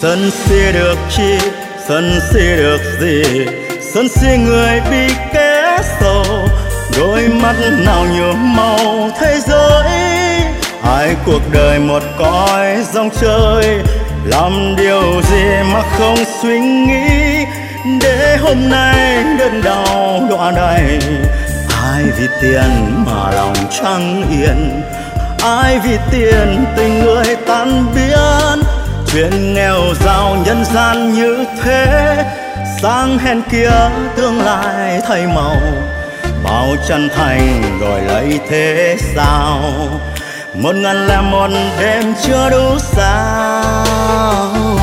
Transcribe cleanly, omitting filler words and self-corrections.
Sân si được chi, sân si được gì, sân si người bị kẻ sầu. Đôi mắt nào nhuộm màu thế giới, hai cuộc đời một cõi dòng chơi. Làm điều gì mà không suy nghĩ, để hôm nay đơn đau đọa đầy. Ai vì tiền mà lòng chẳng yên, ai vì tiền tình người tan biến. Chuyện nghèo giàu nhân gian như thế, sáng hẹn kia tương lai thay màu. Bao chân thành rồi lấy thế sao, 1001 đêm chưa đủ sao.